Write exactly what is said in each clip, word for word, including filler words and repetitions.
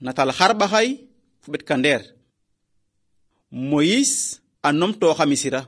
natal harbahay fubet kander. Moïse anom toxa misira.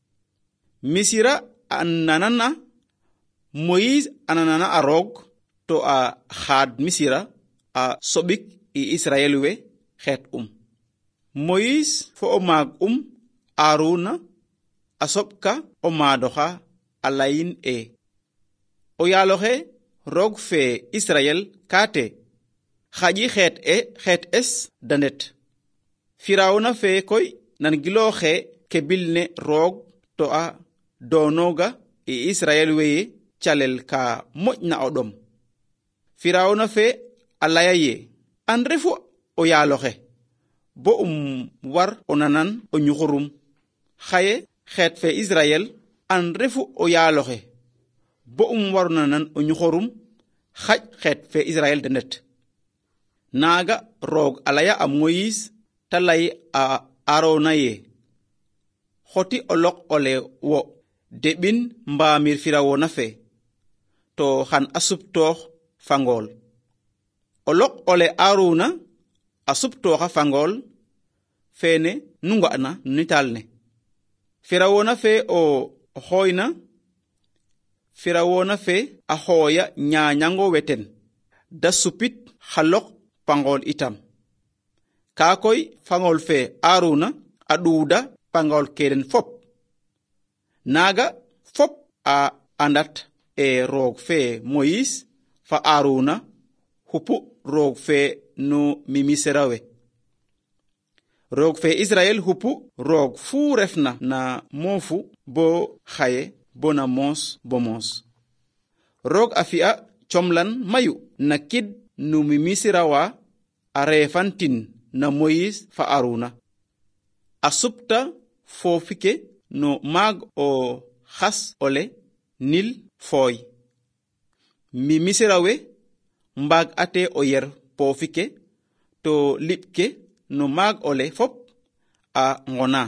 Misira ananana Moïse ananana arog to a khad misira a sobik i Israel we xet um. Moïse fo o mag um Aruna asobka o madoxa alayin e. O yaloxe rog fe Israel kate xaji xet e xet es danet. Firawna fe koy nan giloxe ke bilne rog to a donoga i Israel weye calel ka mojna odom. Firawna fe alaya ye an refu o yaloxe bo um war onanan o nyuxurum. Xaye xet fe Israel an refu o yaloxe bo um war onanan o nyuxurum xaj xet fe Israel denet. Naga rog alaya a Moïse talay a Arona ye xoti olok ole wo debin mbamir Firawna fe to xan asuptox fangol. Olok ole Aruna asuptoxa fangol fene nunga na nitalne. Firawna fe o hoyna Firawna fe a hoya nyanyango weten da supit halok pangol itam. Kakoy fangol fe Aruna aduda pangol keden fop. Naga fop a andat e rog fe Moïse fa Aruna hupu rog fe no mimiserawe. Rog fe Israel hupu rog fu refna na mofu bo xaye bo na mos bo mos. Rog afia chomlan mayu na kid no mimiserawa a refantin na Moïse fa Aruna. Asupta fofike no mag o khas ole nil foy. Mimiserawe mbag ate o yer pofike to lipke no mag ole fop a ngona.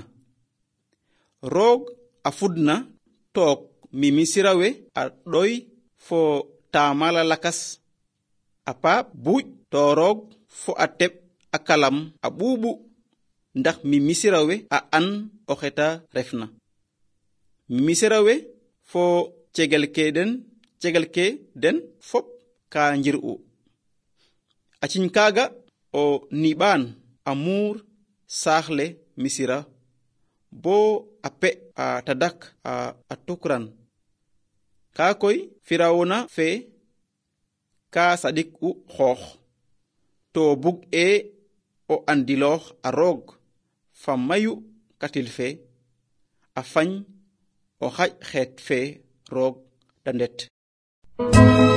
Rog a fudna tok mimisirawe a doy fo tamala lakas. Apa buj to rog fo atep a kalam a bubu ndax mimisirawe a an o xeta refna. Mimisirawe fo cegel ke den cegel ke den fop ka njir'u. Acin kaga o niban amur saxle misira bo ape a tadak a, a tukran. Ka koy Firawna fe ka sadik u xox to bug e o andilox a rog fa mayu katil fe a fañ o xaj xet fe rog dandet.